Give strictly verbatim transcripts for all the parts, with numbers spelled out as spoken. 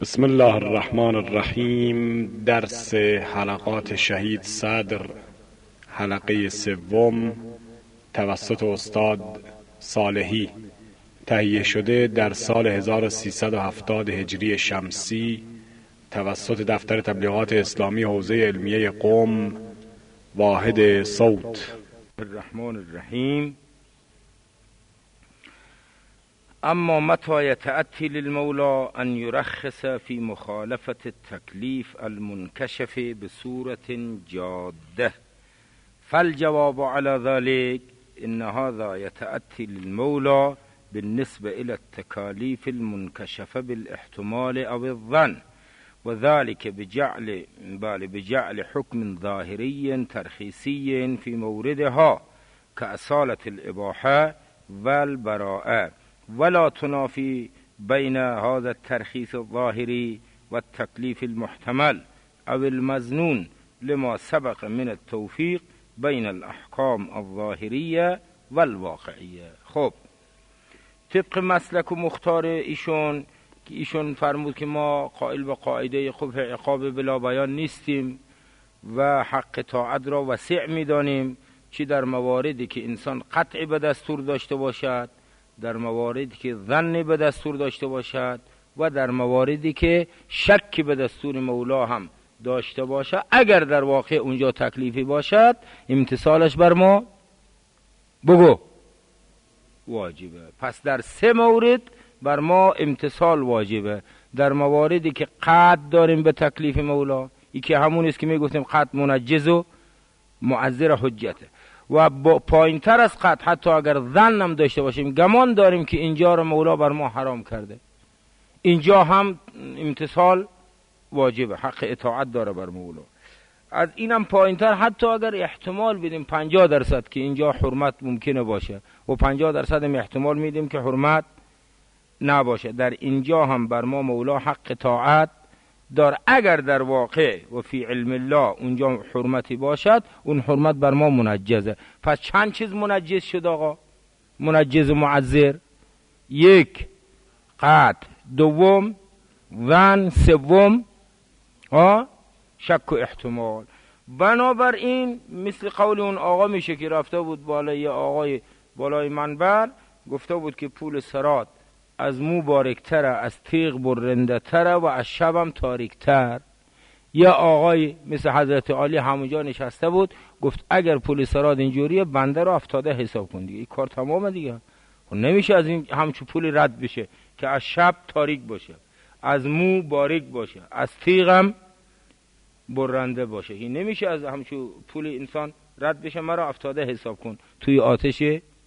بسم الله الرحمن الرحیم. درس حلقات شهید صدر، حلقه سوم، توسط استاد صالحی، تهیه شده در سال هزار و سیصد و هفتاد هجری شمسی توسط دفتر تبلیغات اسلامی حوزه علمیه قم، واحد صوت. الرحمن الرحیم. اما متى يتأتي للمولى ان يرخص في مخالفة التكليف المنكشف بصورة جادة، فالجواب على ذلك ان هذا يتأتي للمولى بالنسبة الى التكاليف المنكشفة بالاحتمال او الظن، وذلك بجعل بجعل حكم ظاهري ترخيصي في موردها كأصالة الإباحة والبراءة، ولا تنافي بين هذا الترخيص الظاهري والتكليف المحتمل أو المظنون لما سبق من التوفيق بين الأحكام الظاهرية والواقعية. خب، طبق مسلک و مختار ایشون که ایشون فرمود که ما قائل به قاعده قبح عقاب بلا بیان نیستیم و حق طاعت را وسیع می‌دانیم، چی در مواردی که انسان قطعی به دستور داشته باشد، در مواردی که ظنی به دستور داشته باشد و در مواردی که شکی به دستور مولا هم داشته باشد، اگر در واقع اونجا تکلیفی باشد امتثالش بر ما بگو واجبه. پس در سه مورد بر ما امتثال واجبه. در مواردی که قطع داریم به تکلیف مولا، ای که همون است که میگفتیم قطع منجز و معذر حجته، و با پایین تر از قطع حتی اگر ظن هم داشته باشیم، گمان داریم که اینجا رو مولا بر ما حرام کرده، اینجا هم امتثال واجبه، حق اطاعت داره بر مولا. از اینم پایین تر حتی اگر احتمال بدیم پنجاه درصد که اینجا حرمت ممکنه باشه و پنجاه درصد هم احتمال میدیم که حرمت نباشه، در اینجا هم بر ما مولا حق اطاعت دار. اگر در واقع و فی علم الله اونجا حرمتی باشد، اون حرمت بر ما منجزه. پس چند چیز منجز شد آقا؟ منجز و معذر: یک قطع، دوم ظن، سوم ها شک و احتمال. بنابراین مثل قول اون آقا میشه که رفته بود بالای آقای بالای منبر، گفته بود که پول صراط از مو باریک‌تره، از تیغ برنده تره و از شبم تاریک‌تر. یا آقای مثل حضرت علی همونجا نشسته بود، گفت اگر پول صراط اینجوریه بنده رو افتاده حساب کن دیگه، این کار تمامه دیگه. و نمیشه از این همچون پول رد بشه که از شب تاریک باشه، از مو باریک باشه، از تیغم برنده باشه. این نمیشه از همچون پول انسان رد بشه، مرا افتاده حساب کن توی آتش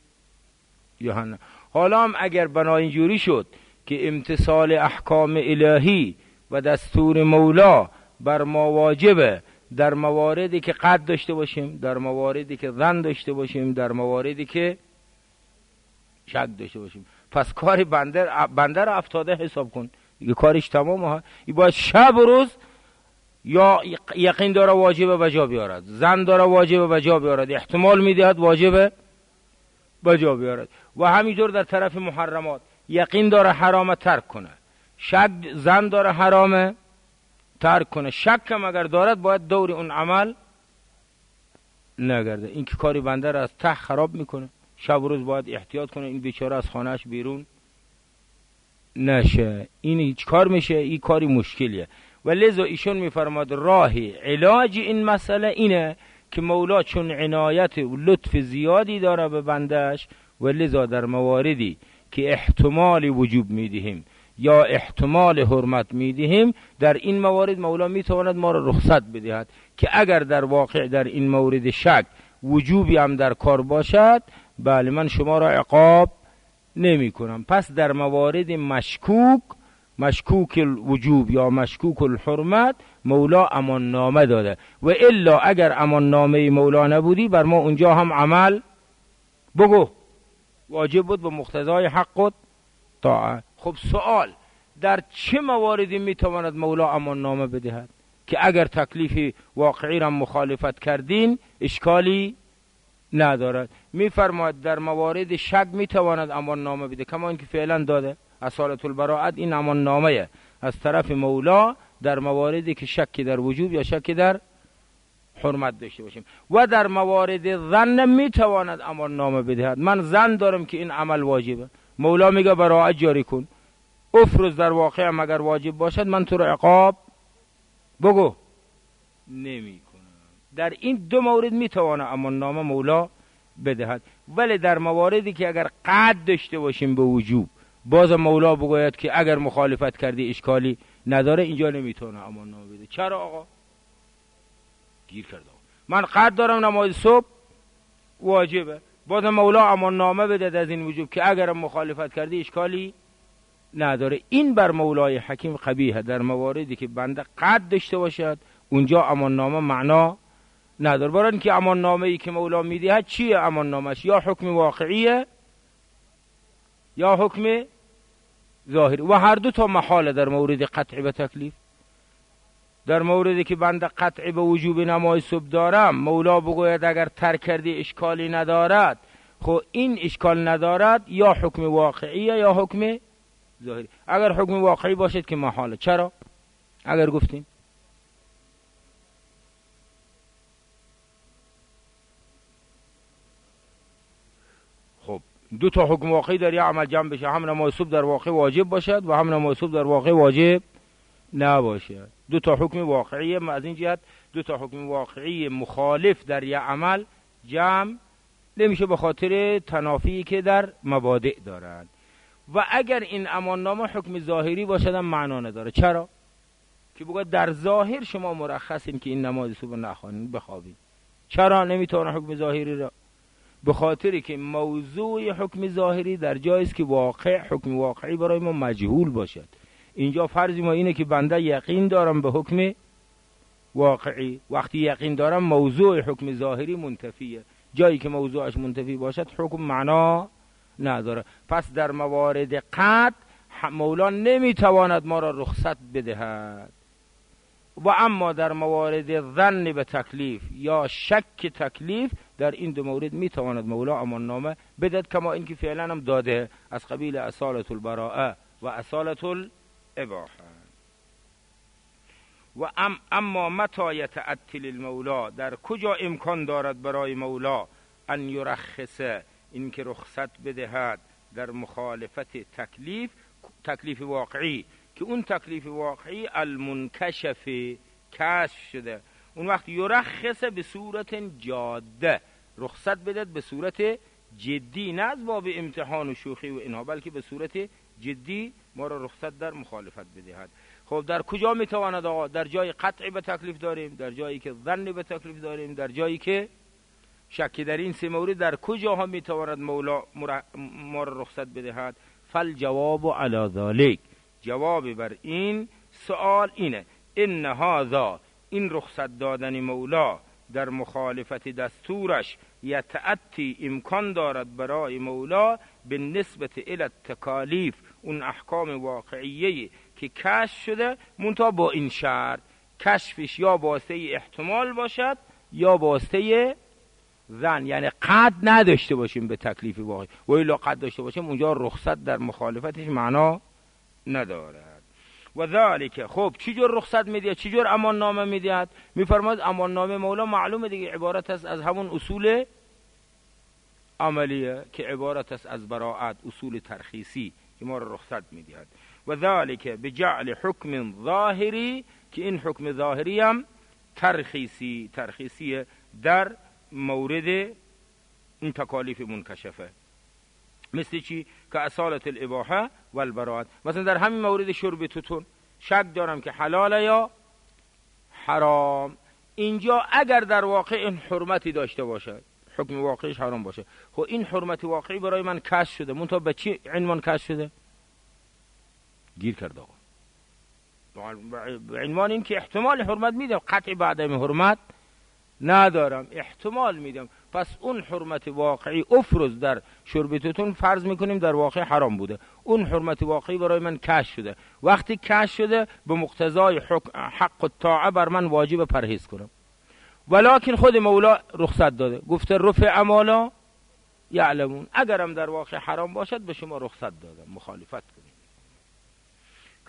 جهنم. حالا هم اگر بنا اینجوری شد که امتثال احکام الهی و دستور مولا بر ما واجبه، در مواردی که قطع داشته باشیم، در مواردی که ظن داشته باشیم، در مواردی که شک داشته باشیم، پس کاری بنده بنده را افتاده حساب کن دیگه، کارش تمام ها. این باید شب و روز یا یقین داره واجبه و جا بیارد، ظن داره واجبه و جا بیارد، احتمال میدهد واجبه و جا بیارد. و همینطور در طرف محرمات یقین داره حرامه ترک کنه، شک ظن داره حرامه ترک کنه، شک هم اگر دارد باید دور اون عمل نگرده. این که کاری بنده را از ته خراب میکنه، شب و روز باید احتیاط کنه این بیچاره از خانهش بیرون نشه. این هیچ کار میشه، این کاری مشکلیه. و لذا ایشون میفرماد راه علاج این مسئله اینه که مولا چون عنایت و لطف زیادی داره به بندش، و لذا در مواردی که احتمال وجوب میدهیم یا احتمال حرمت میدهیم، در این موارد مولا میتواند ما را رخصت بدهد که اگر در واقع در این مورد شک وجوبی هم در کار باشد، بله من شما را عقاب نمی کنم. پس در موارد مشکوک مشکوک الوجوب یا مشکوک الحرمت مولا امان نامه داده، و الا اگر امان نامه مولا نبودی بر ما اونجا هم عمل بگو واجب بود به مقتضای حق و طاعت. خب سوال، در چه مواردی میتواند مولا امان نامه بدهد که اگر تکلیف واقعی را مخالفت کردین اشکالی ندارد؟ میفرماید در موارد شک میتواند امان نامه بده، کما اینکه فعلا داده. اصالت البراءت این امان نامه از طرف مولا در مواردی که شک در وجوب یا شک در حرمت داشته باشیم. و در موارد ظن میتواند امان نامه بدهد. من ظن دارم که این عمل واجبه، مولا میگه براءت جاری کن، افرض در واقع هم اگر واجب باشد من تو رو عقاب بگو نمی کنم. در این دو مورد میتواند امان نامه مولا بدهد. ولی در مواردی که اگر قد داشته باشیم به وجوب، باز مولا بگوید که اگر مخالفت کردی اشکالی نداره، اینجا نمیتونه امان نامه بده. چرا آقا؟ گیر کرده. من قد دارم نماز صبح واجبه، باز مولا امان نامه بده از این وجوب که اگر مخالفت کردی اشکالی نداره. این بر مولای حکیم قبیحه. در مواردی که بنده قد داشته باشد اونجا امان نامه معنا نداره. برای اینکه امان نامه ای که مولا میده چیه؟ امان نامش یا حکم واقعیه یا حکم ظاهری، و هر دو تا محاله. در مورد قطع به تکلیف، در موردی که بنده قطع به وجوب نماز صبح دارم، مولا بگوید اگر ترک کردی اشکالی ندارد، خب این اشکال ندارد، یا حکم واقعیه یا حکم ظاهری. اگر حکم واقعی باشد که محاله. چرا؟ اگر گفتیم خب دو تا حکم واقعی در یه عمل جمع بشه، هم نماز صبح در واقع واجب باشد و هم نماز صبح در واقع واجب نباشد. دو تا حکم واقعی، از این جهت دو تا حکم واقعی مخالف در یه عمل جمع نمیشه به خاطر تنافی که در مبادئ دارند. و اگر این امان نامه حکم ظاهری باشد هم معنا نداره. چرا؟ که بگه در ظاهر شما مرخصین که این نماز صبح نخوانید، بخوابید. چرا نمیتونه حکم ظاهری را؟ به خاطری که موضوع حکم ظاهری در جایی است که واقع حکم واقعی برای ما مجهول باشد. اینجا فرض ما اینه که بنده یقین دارم به حکم واقعی، وقتی یقین دارم موضوع حکم ظاهری منتفیه. جایی که موضوعش منتفی باشد حکم معنا نداره. پس در موارد قطع مولا نمیتواند ما را رخصت بدهد. و اما در موارد ظن به تکلیف یا شک تکلیف، در این دو مورد میتواند مولا امان نامه بدهد، کما اینکه فعلا هم داده، از قبیل اصالت البراءه و اصالت الاباحه. و ام اما متى یتعطل المولا، در کجا امکان دارد برای مولا ان یرخص، این که رخصت بدهد در مخالفت تکلیف، تکلیف واقعی، که اون تکلیف واقعی المنکشف کشف شده. اون وقت یرخص به صورت جاده، رخصت بدهد به صورت جدی، نه از باب امتحان و شوخی و اینها، بلکه به صورت جدی ما را رخصت در مخالفت بدهد. خب در کجا میتواند آقا؟ در جای قطع به تکلیف داریم، در جایی که ظن به تکلیف داریم، در جایی که شک. در این سه مورد در کجا هم میتواند مولا ما را رخصت بدهد؟ فالجواب علی ذلک، جواب بر این سوال اینه، ان هذا، این رخصت دادن مولا در مخالفت دستورش، یتأتی، امکان دارد برای مولا به نسبت الی التکالیف، اون احکام واقعیه که کشف شده، منتها با این شرط کشفش یا واسطه احتمال باشد یا واسطه ظن، یعنی قد نداشته باشیم به تکلیف واقعی. و الا قد داشته باشیم اونجا رخصت در مخالفتش معنا ندارد. و ذالک، خب چجور رخصت میدهد، چجور امان نامه میدهد؟ میفرماید امان نامه مولا معلومه دیگه، عبارت است از همون اصول عملیه که عبارت است از براءت، اصول ترخیصی که ما را رخصت میدهد. و ذالک بجعل حکم ظاهری، که این حکم ظاهری هم ترخیصی ترخیصی در مورد این تکالیف منکشفه. مثل چی؟ که اصالت الاباحه و البراءت. مثلا در همین مورد شرب توتون شک دارم که حلاله یا حرام، اینجا اگر در واقع این حرمتی داشته باشه، حکم واقعیش حرام باشه، خب این حرمت واقعی برای من کشف شده، منتها به چی عنوان کشف شده؟ گیر کرده آقا، به عنوان این که احتمال حرمت میدم، قطع بعدم حرمت ندارم، احتمال میدم. پس اون حرمت واقعی افرض در شرب توتون فرض میکنیم در واقع حرام بوده، اون حرمت واقعی برای من کشف شده. وقتی کشف شده به مقتضای حق الطاعه بر من واجب پرهیز کنم. ولکن خود مولا رخصت داده، گفته رفع امالا یعلمون، اگرم در واقع حرام باشد به شما رخصت دادم مخالفت کنید.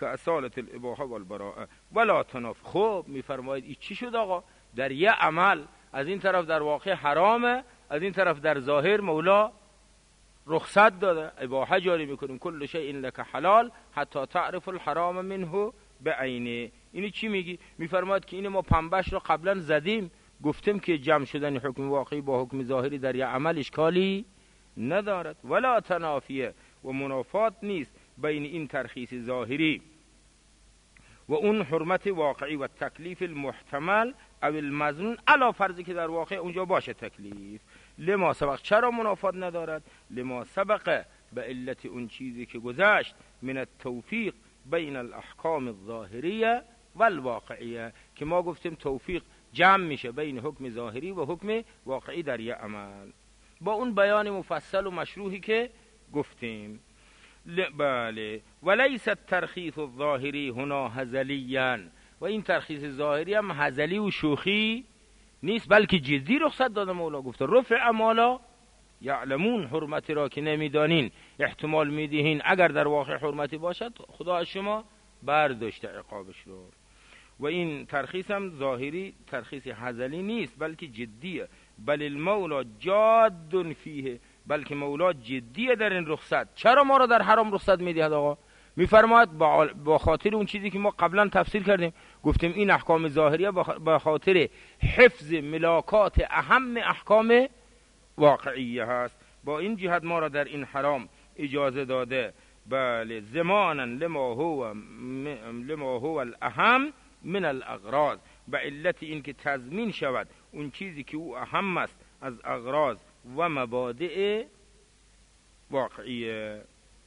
که اصالت الاباحه و البراءه ولا تناف. خب میفرمایید این چی شد آقا؟ در یه عمل از این طرف در واقع حرامه، از این طرف در ظاهر مولا رخصت داده، اباحه جاری میکنیم، کل شیء لک حلال حتی تعرف الحرام منه بعینه. اینی چی میگی؟ میفرماید که این ما پنبش رو قبلا زدیم، گفتیم که جمع شدن حکم واقعی با حکم ظاهری در یه عمل اشکالی ندارد. ولا تنافیه و منافات نیست بین این ترخیص ظاهری و اون حرمت واقعی و تکلیف المحتمل او المظنون، علا فرضی که در واقع اونجا باشه تکلیف. لما سبق، چرا منافات ندارد؟ لما سبق، به علت اون چیزی که گذشت، من التوفیق بین الاحکام الظاهریه و الواقعیه، که ما گفتیم توفیق جمع میشه بین حکم ظاهری و حکم واقعی در یه عمل، با اون بیان مفصل و مشروحی که گفتیم. بله. ولیس الترخیص الظاهری هنا هزلیا، و این ترخیص ظاهری هم هزلی و شوخی نیست، بلکه جدی رخصت داده مولا. گفته رفع مالا یعلمون، حرمتی را که نمیدانین احتمال میدهین اگر در واقع حرمتی باشد خدا از شما برداشته عقابش رو. و این ترخیص هم ظاهری ترخیص هزلی نیست بلکه جدیه. بل المولا جاد فیه، بلکه مولا جدیه در این رخصت. چرا ما را در حرام رخصت میدهد آقا؟ میفرماید با خاطر اون چیزی که ما قبلا تفسیر کردیم، گفتیم این احکام ظاهریه با خاطر حفظ ملاکات اهم احکام واقعیه هست. با این جهت ما را در این حرام اجازه داده. بله. زمانا لما هو لما هو الاهم من الاغراض، به علت این که تضمین شود اون چیزی که او اهم است از اغراض و مبادئ واقعیه.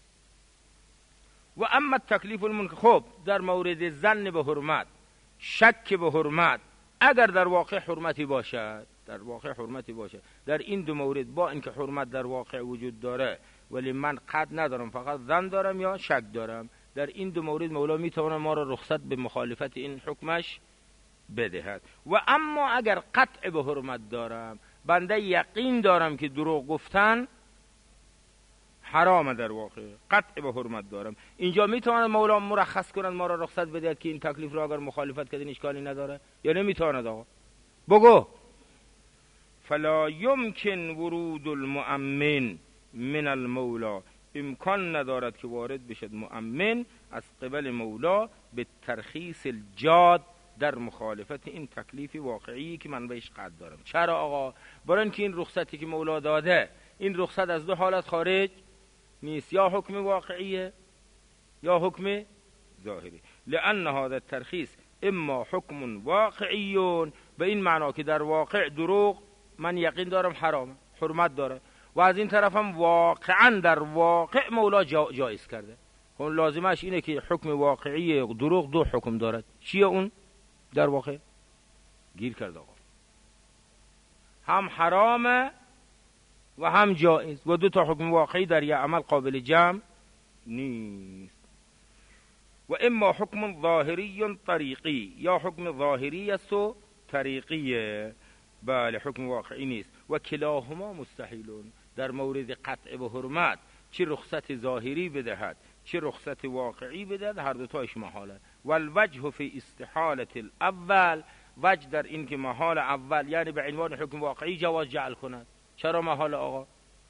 و اما تکلیف المنکر، خب در مورد ظن به حرمت، شک به حرمت، اگر در واقع حرمتی باشد، در واقع حرمتی باشد، در این دو مورد با اینکه حرمت در واقع وجود داره ولی من قد ندارم، فقط ظن دارم یا شک دارم، در این دو مورد مولا میتونه ما را رخصت به مخالفت این حکمش بدهد. و اما اگر قطع به حرمت دارم، بنده یقین دارم که دروغ گفتن حرامه، در واقع قطع به حرمت دارم، اینجا میتواند مولا مرخص کنند ما را رخصت بدهد که این تکلیف را اگر مخالفت کردین اشکالی نداره یا نمیتواند آقا؟ بگو. فلا یمکن ورود المؤمن من المولا، امکان ندارد که وارد بشد مؤمن از قبل مولا به ترخیص الجاد، در مخالفت این تکلیف واقعی که من بهش قد دارم. چرا آقا؟ برای اینکه این رخصتی که مولا داده، این رخصت از دو حالت خارج نیست، یا حکم واقعیه یا حکم ظاهری. لأن هذا الترخیص اما حکم واقعیون، به این معنا که در واقع دروغ من یقین دارم حرام، حرمت داره، و از این طرف هم واقعا در واقع مولا جا جایز کرده. اون لازمش اینه که حکم واقعی دروغ دو حکم دارد. چیه اون؟ در واقع گیر کرده آقا، هم حرامه و هم جایز، و دو تا حکم واقعی در یه عمل قابل جمع نیست. و اما حکم ظاهری طریقی، یا حکم ظاهری است و طریقیه، بله حکم واقعی نیست. و کلاهما مستحیلون، در مورد قطع به حرمت چه رخصت ظاهری بدهد چه رخصت واقعی بدهد، هر دو تاش محاله. و الوجه فی استحالت الاول، وجه در این که محال اول یعنی به عنوان حکم واقعی جواز جعل کند. چرا محال آقا؟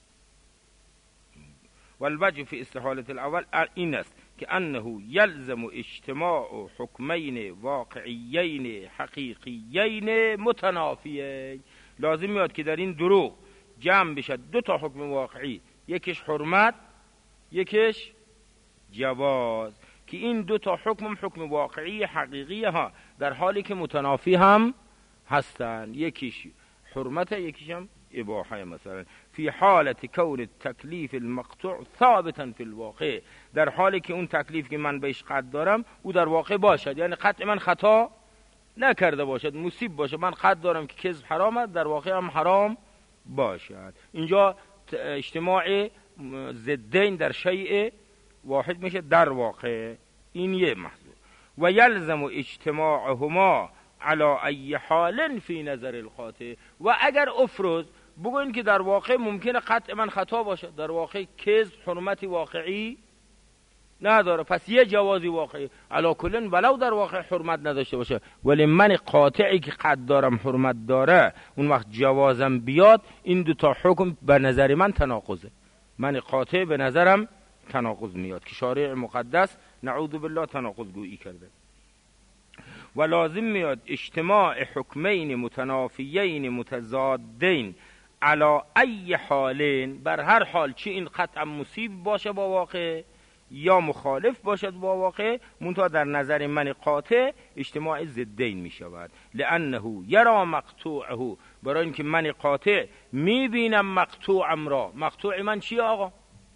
و الوجه فی استحالت الاول این است که انه یلزم اجتماع حکمین واقعیین حقیقیین متنافیین، لازم میاد که در این دروغ جمع بشد دو تا حکم واقعی، یکیش حرمت یکیش جواز، که این دو تا حکم حکم واقعی حقیقی ها، در حالی که متنافی هم هستند، یکیش حرمت یکیش هم اباحه. مثلا فی حالت کون التکلیف المقطوع ثابتا فی الواقع، در حالی که اون تکلیف که من بهش قد دارم او در واقع باشد، یعنی قطع من خطا نکرده باشد، مصیب باشه، من قد دارم که کذب حرامه، در واقع هم حرام باشد. اینجا اجتماع ضدین در شیء واحد میشه در واقع، این یه محضور. و یلزم اجتماعهما علی ای حال فی نظر القاطع، و اگر افرض بگوین که در واقع ممکنه قطع من خطا باشه، در واقع کذب حرمت واقعی نداره. پس یه جوازی واقعی علا کلن ولو در واقع حرمت نداشته باشه، ولی من قاطعی که قد دارم حرمت داره، اون وقت جوازم بیاد، این دو تا حکم به نظر من تناقضه. من قاطع به نظرم تناقض میاد که شارع مقدس نعوذ بالله تناقض گویی کرده. و لازم میاد اجتماع حکمین متنافیین متضادین علی ای حالین، بر هر حال، چه این قطعا مصیب باشه با واقع یا مخالف باشد با واقع، منتها در نظر من قاطع اجتماع ضدین می شود. لانه یرا مقطوعه، برای اینکه من قاطع می بینم مقطوعم را. مقطوع من چیه آقا؟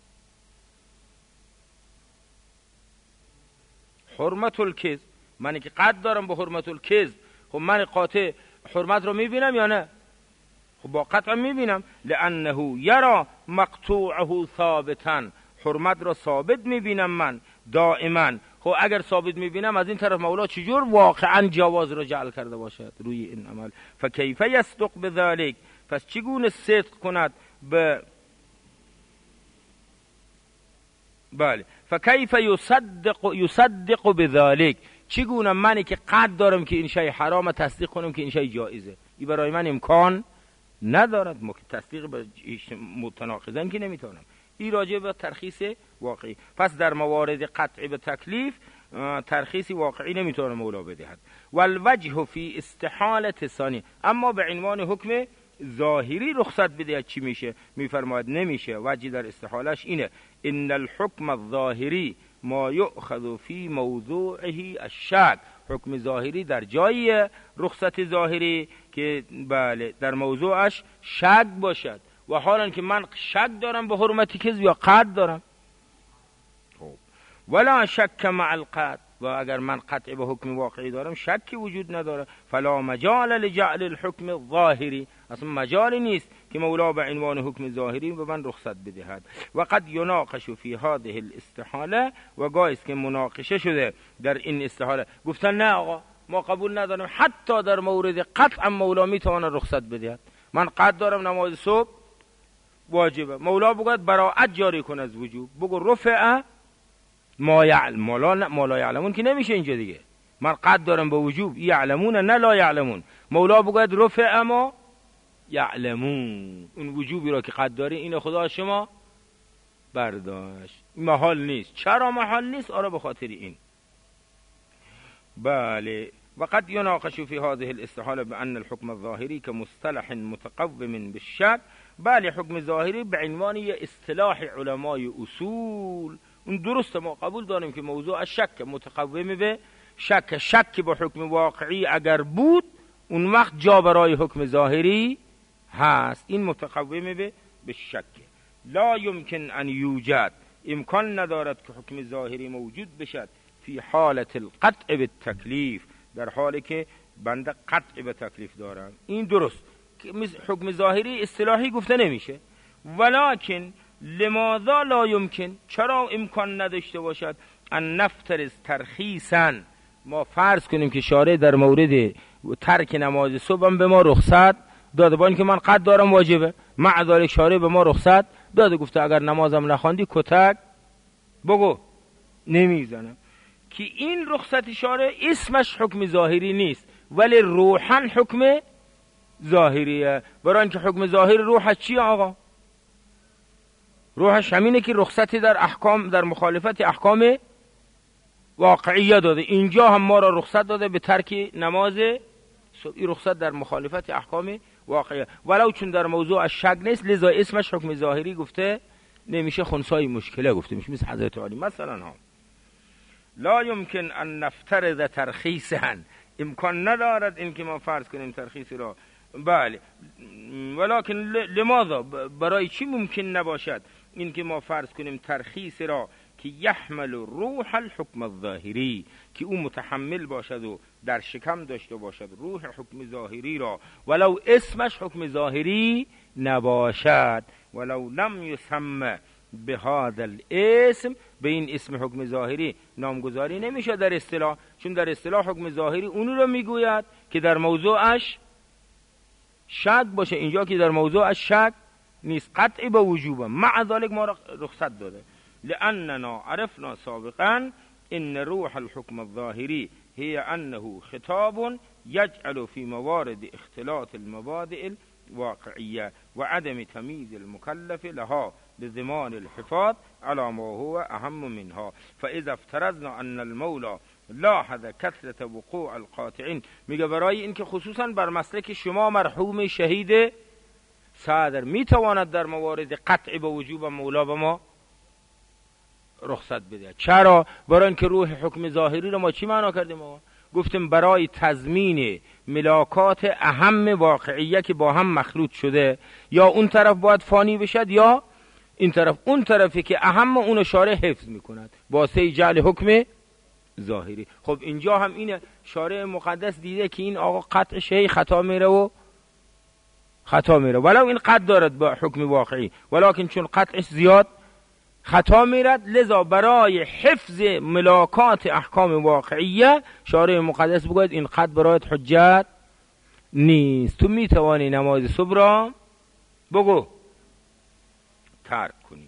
حرمت الکذب. من که قد دارم به حرمت الکذب، خب من قاطع حرمت رو می بینم یا نه؟ خب با قطع می بینم. لانه یرا مقطوعه ثابتا، حرمت را ثابت میبینم من دائما. خب اگر ثابت میبینم، از این طرف مولا چجور واقعا جواز را جعل کرده باشد روی این عمل؟ فکیف یصدق بذلک، پس چگونه صدق کند به بله فکیف یصدق یصدق بذلک، چگونه منی که قد دارم که این شی حرام تصدیق کنم که این شی جایزه؟ این برای من امکان ندارد. ما که تصدیق به متناقضن که نمیتونم. این راجع به ترخیص واقعی. پس در موارد قطع به تکلیف ترخیصی واقعی نمیتونه مولا بدهد. والوجه فی استحالة ثانی، اما به عنوان حکم ظاهری رخصت بدهد چی میشه؟ میفرماید نمیشه. وجه در استحالش اینه: ان الحکم الظاهری ما یؤخذ فی موضوعه الشک، حکم ظاهری در جای رخصت ظاهری که بله در موضوعش شک باشد، و حالا که من شک دارم به حرمتی کذب یا قطع دارم. خب ولا شک مع القطع، و اگر من قطع به حکم واقعی دارم شکی وجود نداره. فلا مجال لجعل الحکم الظاهری، اصلا مجالی نیست که مولا به عنوان حکم ظاهری به من رخصت بدهد. و قد یناقش فی هذه الاستحاله، و گاهی که مناقشه شده در این استحاله، گفتن نه آقا ما قبول نداریم حتی در مورد قطع مولا میتونه رخصت بدهد. من قطع دارم نماز صبح واجبه، مولا بگوید براءت جاری کن از وجوب، بگو رفع ما یعلم مولا ما لا یعلمون که نمیشه اینجا دیگه. من قد دارم به وجوب، یعلمون نه لا یعلمون، مولا بگوید رفع ما یعلمون، اون وجوبی را که قد داری این خدا شما برداشت. محال نیست. چرا محال نیست؟ آره به خاطر این. بله. وقد يناقش في هذه الاستحالة بأن الحكم الظاهري كمصطلح متقوم بالشك. بله حکم ظاهری به عنوان یه اصطلاح علمای اصول، اون درسته، ما قبول داریم که موضوع شک متقوم به شک. شک با حکم واقعی اگر بود اون وقت جا برای حکم ظاهری هست. این متقوم به به شک. لا يمكن ان یوجد، امکان ندارد که حکم ظاهری موجود بشد فی حالت القطع بالتکلیف، در حالی که بنده قطع به تکلیف دارم. این درست، حکم ظاهری اصطلاحی گفته نمیشه. ولکن لماذا لا يمكن، چرا امکان نداشته باشد ان نفترض ترخیصا، ما فرض کنیم که شارع در مورد ترک نماز صبح هم به ما رخصت داده، با اینکه من قد دارم واجبه، مع ذلک شارع به ما رخصت داده، گفته اگر نمازم نخواندی کتک بگو نمیزنم. که این رخصت شارع اسمش حکم ظاهری نیست، ولی روحاً حکم ظاهریه. برای اینکه حکم ظاهری روحش چیه آقا؟ روحش همینه که رخصتی در احکام، در مخالفت احکام واقعیه داده. اینجا هم ما را رخصت داده به ترک نماز صبح، این رخصت در مخالفت احکام واقعیه، ولو چون در موضوع شک نیست، لذا اسمش حکم ظاهری گفته نمیشه. خنثای مشکله گفته میشه، مثل حضرت علی مثلا ها. لا يمكن ان نفترض ترخیصا، امکان ندارد این که ما فرض کنیم ترخیص را. بله. ولکن لماذا، برای چی ممکن نباشد این که ما فرض کنیم ترخیص را که یحمل روح الحکم الظاهری، که او متحمل باشد و در شکم داشته باشد روح حکم ظاهری را، ولو اسمش حکم ظاهری نباشد، ولو لم یسمى بهذا الاسم، به این اسم حکم ظاهری نامگذاری نمیشه در اصطلاح، چون در اصطلاح حکم ظاهری اونو رو میگوید که در موضوعش شک باشه. اینجا که در موضوعش شک نیست، قطعی به وجوبه، مع ذلك ما رخصت داده. لأننا عرفنا سابقا إن روح الحكم الظاهري هي أنه خطاب يجعل في موارد اختلاط المبادئ الواقعية وعدم تمييز المكلف لها بضمان الحفاظ على ما هو أهم منها. فإذا افترضنا أن المولى لاحظ کثرت وقوع القاطعین، میگه برای اینکه خصوصا بر مسلک شما مرحوم شهید صدر میتواند در موارد قطع به وجوب مولا به ما رخصت بده. چرا؟ برای اینکه روح حکم ظاهری رو ما چی معنا کردیم؟ ما گفتیم برای تضمین ملاکات اهم واقعیه که با هم مخلوط شده، یا اون طرف باید فانی بشد یا این طرف. اون طرفی که اهم اون شارع حفظ میکند واسه جعل حکم ظاهری. خب اینجا هم اینه، شارع مقدس دیده که این آقا قطعش هی خطا میره و خطا میره، ولو این قطع دارد با حکم واقعی، ولکن چون قطعش زیاد خطا میرد، لذا برای حفظ ملاکات احکام واقعیه شارع مقدس بگوید این قطع برایت حجت نیست، تو میتوانی نماز صبح را بگو ترک کنی.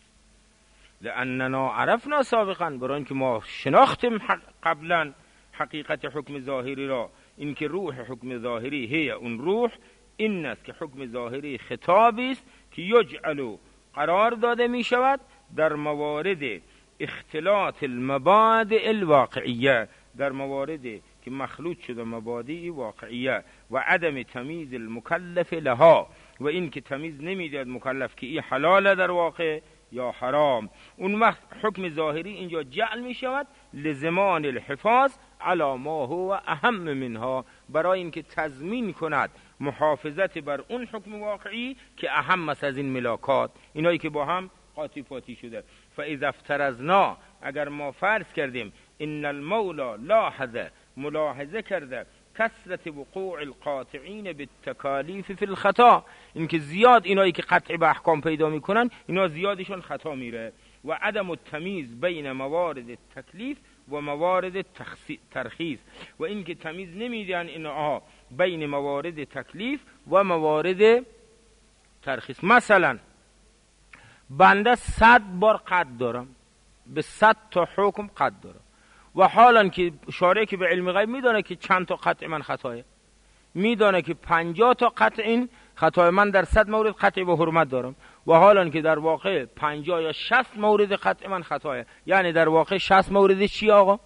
لأننا عرفنا سابقا، برای اینکه ما شناختیم قبلا حقیقت حکم ظاهری را، اینکه روح حکم ظاهری هی اون روح این است که حکم ظاهری خطابی است که یجعل قرار داده می شود در موارد اختلاط المبادئ الواقعیه، در مواردی که مخلوط شده مبادئ واقعیه و عدم تمییز المکلف لها، و این که تمیز نمیداد مکلف که این حلاله در واقع یا حرام. اون وقت حکم ظاهری اینجا جعل می شود لزمان الحفاظ علی ما هو اهم منها، برای اینکه تضمین کند محافظت بر اون حکم واقعی که اهم است از این ملاکات، اینایی که با هم قاطی پاتی شده. فاذا افترضنا، اگر ما فرض کردیم ان المولا لاحظ، ملاحظه کرده کثرت وقوع القاطعین بالتکالیف فی الخطا، اینکه زیاد اینایی که قطع به احکام پیدا میکنن اینا زیادشون خطا میره، و عدم التمییز بین موارد تکلیف و موارد ترخیص، و اینکه تمیز نمیدن اینا بین موارد تکلیف و موارد ترخیص. مثلا بنده صد بار قطع دارم، به صد تا حکم قطع دارم، و حالا که شارع که به علم غیب میدانه که چند تا قطع من خطایه، میدانه که پنجاه تا قطع این خطای من در صد مورد قطع به حرمت دارم، و حالا که در واقع پنجاه یا شصت مورد قطع من خطایه، یعنی در واقع شصت موردش چی آقا؟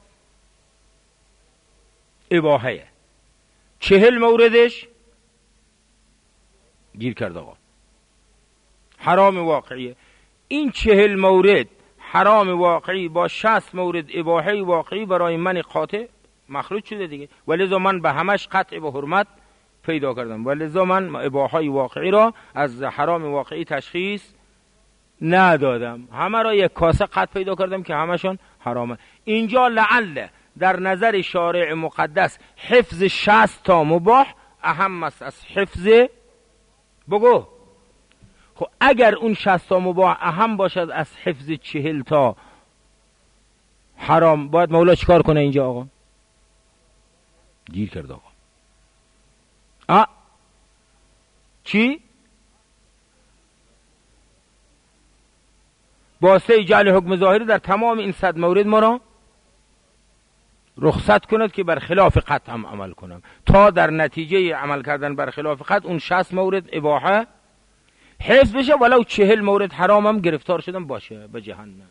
اباحه. چهل موردش گیر کرد آقا حرام واقعیه. این چهل مورد حرام واقعی با شصت مورد اباحه واقعی برای من قاطع مخلوط شده دیگه، ولذا من به همش قطع به حرمت پیدا کردم، ولذا من اباحه واقعی را از حرام واقعی تشخیص ندادم، همه را یک کاسه قطع پیدا کردم که همشون حرامه. اینجا لعل در نظر شارع مقدس حفظ شصت تا مباح اهم است از حفظ بگو. خب اگر اون شصت تا مباح اهم باشد از حفظ چهل تا حرام، باید مولا چیکار کنه اینجا آقا؟ گیر کرد آقا. آ چی؟ واسه جعل حکم ظاهری در تمام این صد مورد ما را رخصت کند که بر خلاف قطع هم عمل کنم، تا در نتیجه عمل کردن بر خلاف قطع اون شصت مورد اباحه حفظ بشه، ولو چهل مورد حرام هم گرفتار شدم باشه به جهنم.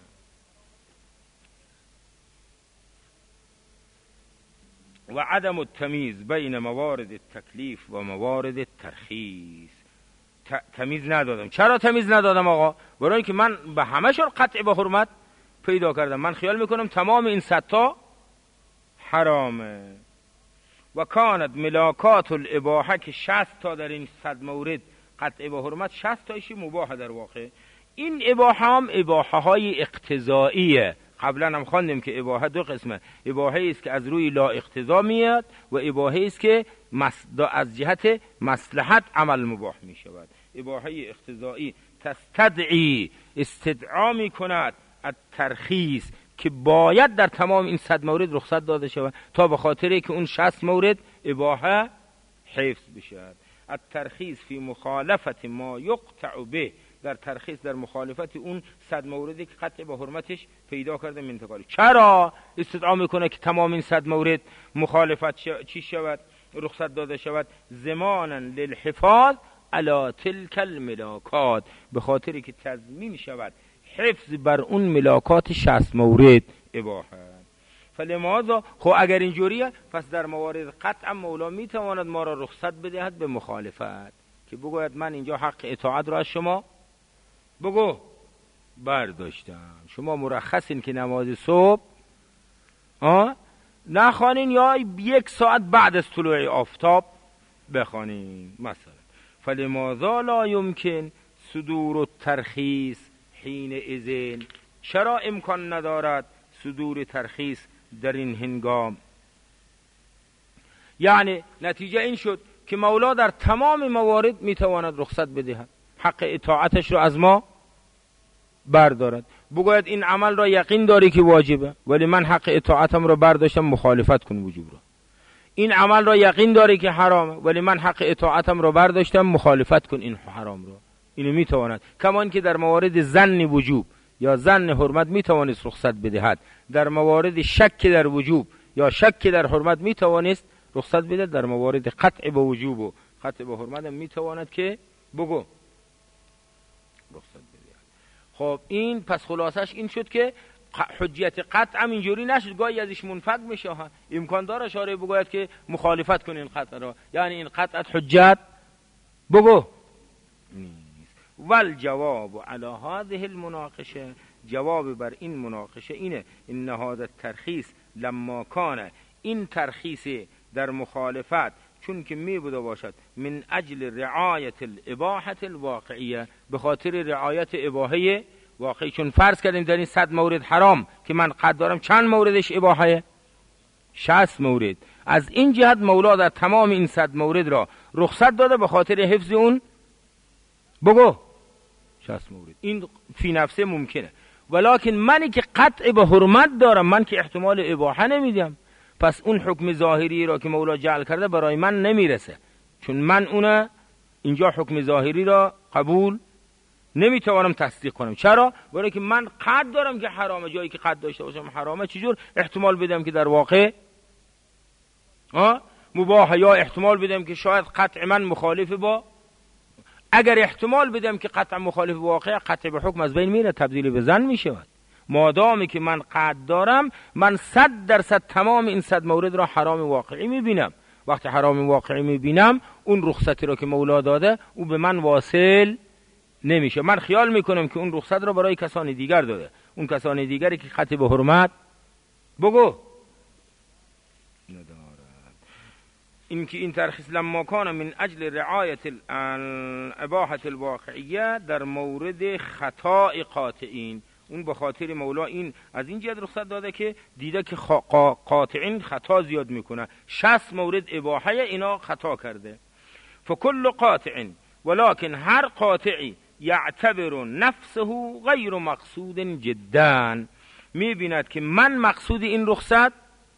و عدم التمییز بین موارد تکلیف و موارد ترخیص، تمیز ندادم. چرا تمیز ندادم آقا؟ برای اینکه من به همه شون قطع به حرمت پیدا کردم، من خیال میکنم تمام این صد تا حرامه. و کانت ملاکات الاباحه، که شصت تا در این صد مورد قطع به حرمت، شصت تایشی مباحه در واقع. این اباحه هم اباحه های اقتضائیه، قبلا هم خواندیم که اباحه دو قسمه، اباحه است که از روی لا اقتضا میاد و اباحه است که از جهت مصلحت عمل مباح می شود. اباحه اقتضایی تستدعی، استدعا می کند الترخیص، که باید در تمام این صد مورد رخصت داده شود تا به خاطره که اون شصت مورد اباحه حفظ بشود. الترخیص فی مخالفت ما یقطع به، در ترخیص در مخالفت اون صد موردی که قطع به حرمتش پیدا کرده منتقالی. چرا استدعا میکنه که تمام این صد مورد مخالفت شو... چی شود، رخصت داده شود؟ زمانا للحفاظ علی تلک الملاکات، به خاطری که تضمین شود حفظ بر اون ملاکات شصت مورد اباحت. فلماذا، خب اگر اینجوریه پس در موارد قطع مولا میتواند ما را رخصت بدهد به مخالفت، که بگوید من اینجا حق اطاعت را از شما بگو برداشتم، شما مرخصین که نماز صبح آه نخوانین یا یک ساعت بعد از طلوع آفتاب بخوانین مثلا. فلماذا لا یمکن صدور الترخیص حین اذن، چرا امکان ندارد صدور ترخیص در این هنگام؟ یعنی نتیجه این شد که مولا در تمام موارد میتواند رخصت بدهد، حق اطاعتش رو از ما بردارد، بگوید این عمل را یقین داری که واجبه ولی من حق اطاعتم را برداشتم مخالفت کن وجوب را، این عمل را یقین داری که حرامه ولی من حق اطاعتم را برداشتم مخالفت کن این حرام را. اینو میتواند. کمان که در موارد ظن وجوب یا ظن حرمت میتوانست رخصت بدهد، در موارد شک در وجوب یا شک در حرمت میتوانست رخصت بده، در موارد قطع به وجوب و قطع به حرمت هم میتواند که بگو رخصت بده. خب این پس خلاصش این شد که حجیت قطع هم اینجوری نشد گاهی ازش منفک میشه ها. امکان داره شارع بگوید که مخالفت کن این قطع را، یعنی این قطعت حجت بگو نیست. والجواب علی هذه المناقشه، جواب بر این مناقشه اینه ان هذا الترخیص لما کان، این ترخیص در مخالفت چون که می بوده باشد من اجل رعایت الاباحه الواقعیه، به خاطر رعایت اباحه واقعی. چون فرض کردیم در این صد مورد حرام که من قد دارم چند موردش اباحه؟ شصت مورد. از این جهت مولا در تمام این صد مورد را رخصت داده به خاطر حفظ اون بگو شصت مورد. این فی نفسه ممکنه، ولکن منی که قطع به حرمت دارم، من که احتمال اباحه نمیدم، پس اون حکم ظاهری را که مولا جعل کرده برای من نمیرسه، چون من اون اینجا حکم ظاهری را قبول نمیتوانم تصدیق کنم. چرا؟ برای که من قد دارم که حرامه، جایی که قد داشته باشم حرامه، چجور احتمال بدم که در واقع ها مباح، یا احتمال بدم که شاید قطع من مخالف با، اگر احتمال بدم که قطع مخالف واقع، قطع به حکم از بین میره، تبدیل به ظن میشود. مادامی که من قد دارم، من صد درصد تمام این صد مورد را حرام واقعی میبینم. وقتی حرام واقعی میبینم، اون رخصتی را که مولا داده او به من واصل نمیشه. من خیال میکنم که اون رخصت را برای کسان دیگر داده، اون کسان دیگری که قطع به حرمت بگو ندارد. این که این ترخیص لما کان من اجل رعایت الاباحه الواقعیه، در مورد خطا قاطعین، اون به خاطر مولا این از این جهت رخصت داده که دیده که قاطعین خطا زیاد میکنه، شصت مورد اباحه اینا خطا کرده. فکل قاطع، ولکن هر قاطعی یعتبر نفسه غیر مقصود جدا، میبیند که من مقصود این رخصت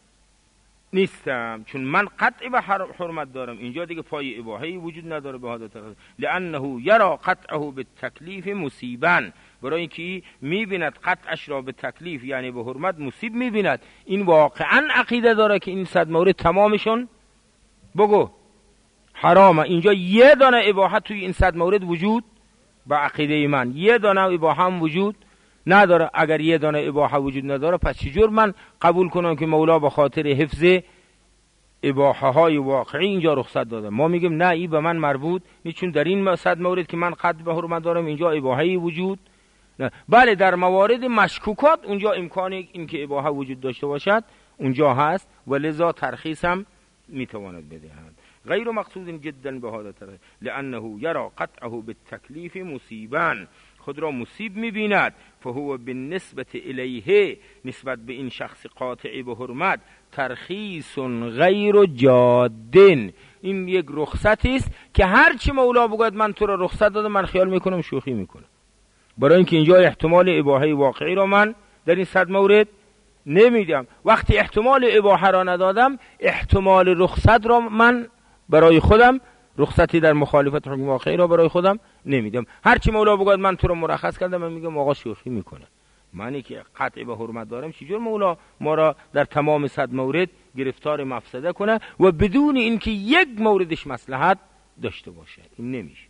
نیستم، چون من قطع به حرمت دارم، اینجا دیگه پای اباحه‌ای وجود نداره به هذا طرف، لانه یرا قطعه بالتکلیف مصیبا، برای اینکه میبیند قطعش را به تکلیف یعنی به حرمت مصیب میبیند. این واقعا عقیده داره که این صد مورد تمامشون بگو حرامه. اینجا یه دانه اباحت توی این صد مورد وجود با عقیده من یه دانه اباحه هم وجود نداره. اگر یه دانه اباحه وجود نداره، پس چجور من قبول کنم که مولا به خاطر حفظ اباحه های واقعی اینجا رخصت داده؟ ما میگیم نه، این به من مربوط نیست، چون در این صد مورد که من قد به حرمت دارم اینجا اباحه‌ای وجود نه. بله در موارد مشکوکات اونجا امکان این که اباحه وجود داشته باشد اونجا هست، ولذا ترخیص هم میتواند بدهند. غیر مقصود جدا به هذا طرف، لانه یرا قطعه بالتکلیف مصیبا، خود را مصیب میبیند. فهو بالنسبه الیه، نسبت به این شخص قاطع به حرمت، ترخیص غیر جادن، این یک رخصتی است که هرچی مولا بگوید من تو را رخصت دادم، من خیال میکنم شوخی میکنم، برای اینکه اینجا احتمال اباحه واقعی را من در این صد مورد نمیدم. وقتی احتمال اباحه را ندادم، احتمال رخصت را من برای خودم رخصتی در مخالفت حکم واقعی را برای خودم نمیدم. هرچی مولا بگوید من تو رو مرخص کردم، من میگم آقا شوخی میکنه. منی که قطع به حرمت دارم چجور مولا ما را در تمام صد مورد گرفتار مفسده کنه و بدون اینکه یک موردش مصلحت داشته باشه؟ این نمیشه.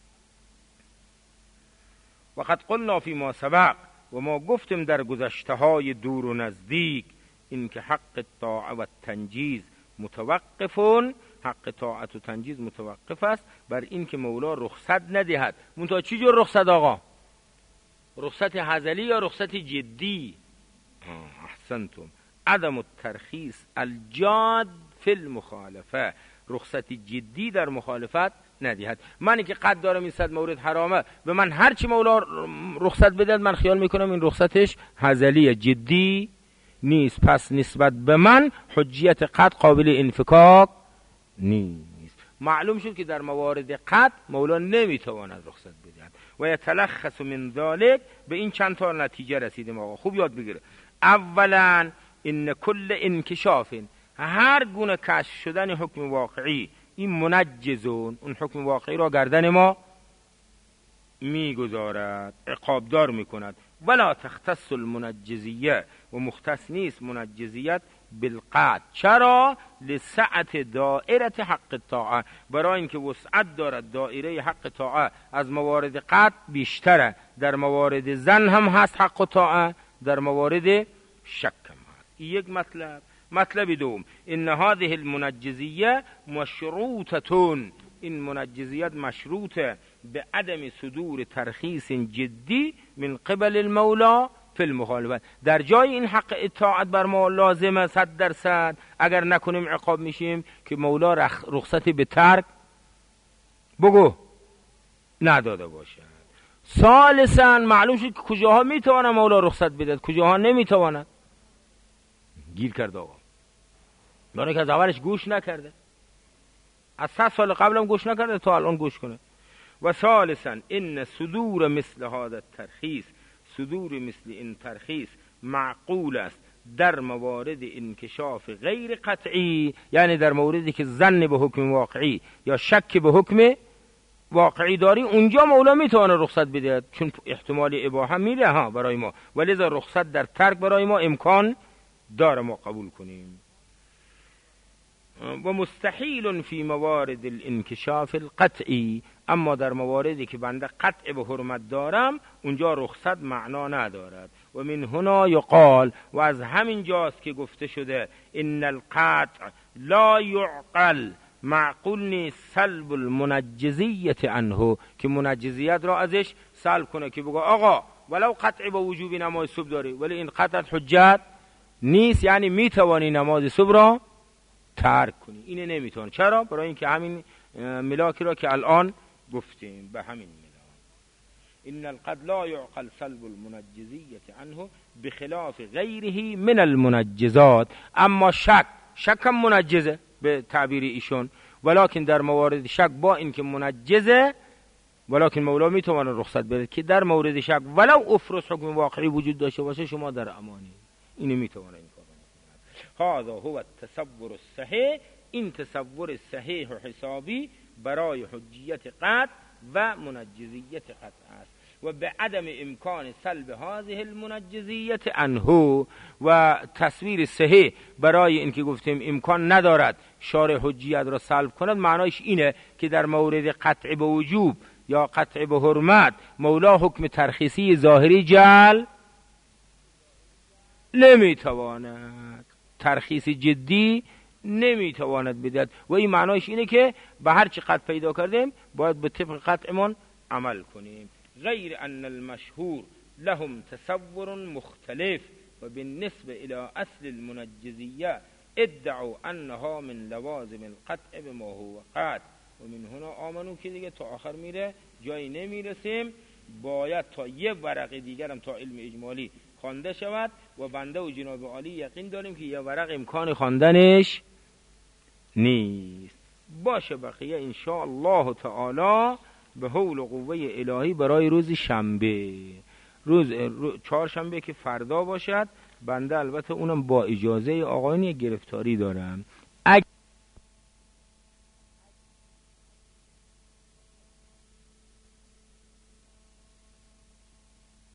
وقد قلنا فی ما سبق، و ما گفتیم در گذشته های دور و نزدیک، این که حق الطاعه و تنجیز متوقفون، حق طاعت و تنجیز متوقف است بر این که مولا رخصت ندهد. منتها چی جور رخصت آقا؟ رخصت هزلی یا رخصت جدی؟ احسنتم. عدم الترخیص الجاد فی المخالفه، رخصت جدی در مخالفت ندهد. منی که قد دارم این صد مورد حرامه، به من هرچی مولا رخصت بدهد من خیال میکنم این رخصتش هزلیه، جدی نیست. پس نسبت به من حجیت قد قابل انفکاک نیست. معلوم شد که در موارد قد مولا نمیتواند رخصت بدهد. و یتلخص من ذلک، به این چند تا نتیجه رسیدیم آقا، خوب یاد بگیره. اولا ان کل انکشاف، هر گونه کشف شدن حکم واقعی، این منجزون، اون حکم واقعی را گردن ما میگذارد، عقابدار میکند. ولا تختص المنجزیه، و مختص نیست منجزیت بالقطع. چرا؟ لسعت دائره حق الطاعه، برای اینکه وسعت دارد دائره حق طاعه از موارد قطع بیشتره. در موارد زن هم هست حق طاعه، در موارد شک هم هست. این یک مطلب. مطلب دوم، ان هذه المنجزیه مشروطتون، این منجزیت مشروطه به عدم صدور ترخیص جدی من قبل المولا فی المخالفت. در جای این حق اطاعت بر ما لازمه صد درصد، اگر نکنیم عقاب میشیم، که مولا رخصتی به ترک بگو نداده باشه. ثالثا معلوم شد که کجاها میتواند مولا رخصت بدهد، کجاها نمیتواند. گیر کرد آقا، برای که از اولش گوش نکرده، از صد سال قبلم گوش نکرده تا الان گوش کنه. و ثالثا ان صدور مثل هذا الترخیص، صدور مثل این ترخیص معقول است در موارد انکشاف غیر قطعی، یعنی در موردی که ظن به حکم واقعی یا شک به حکم واقعی داری، اونجا مولا میتونه رخصت بده، چون احتمال اباحه میره ها برای ما، ولذا رخصت در ترک برای ما امکان داره ما قبول کنیم. و مستحیل فی موارد الانکشاف القطعی، اما در مواردی که بنده قطع به حرمت دارم اونجا رخصت معنا ندارد. و من هنا یقال، و از همین جاست که گفته شده ان القطع لا یعقل، معقول نیست سلب المنجزیت عنه، که منجزیت را ازش سلب کنه، که بگه آقا ولو قطع به وجوب نماز صبح داری ولی این قطع حجت نیست، یعنی میتوانی نماز صبح را ترک کنی. اینه نمیتونه. چرا؟ برای اینکه همین ملاکی را که الان گفتیم، به همین ملاک ان القد لا يعقل سلب المنجزیت عنه بخلاف غیره من المنجزات. اما شک، شک هم منجزه به تعبیر ایشون، ولکن در موارد شک با اینکه منجزه، ولکن مولا میتونه رخصت بده که در مورد شک ولو افرض حکم واقعی وجود داشته باشه شما در امانی. اینو میتونه این کار کنه. هذا هو التصور الصحیح، این تصور صحیح و حسابی برای حجیت قطع و منجزیت قطع است. و به عدم امکان سلب هذه المنجزیت عنه، و تصویر صحیح برای اینکه گفتیم امکان ندارد شارع حجیت را سلب کند، معنایش اینه که در مورد قطع به وجوب یا قطع به حرمت مولا حکم ترخیصی ظاهری جعل نمیتواند، ترخیص جدی نمیتواند بدهد. و این معنایش اینه که به هر چی قطع پیدا کردیم باید به طبق قطعمون عمل کنیم. غیر ان المشهور لهم تصور مختلف، و بالنسبه الى اصل المنجزیه ادعوا انها من لوازم القطع بما هو قطع. و من هنا آمنو که دیگه تا آخر میره، جایی نمیرسیم، باید تا یه ورق دیگرم تا علم اجمالی خوانده شود و بنده و جناب عالی یقین داریم که یه ورق امکان خواندنش نیست. باشه بقیه ان شاء الله تعالی به حول و قوه الهی برای روز شنبه، روز چهار شنبه که فردا باشد، بنده البته اونم با اجازه آقایان گرفتاری دارم،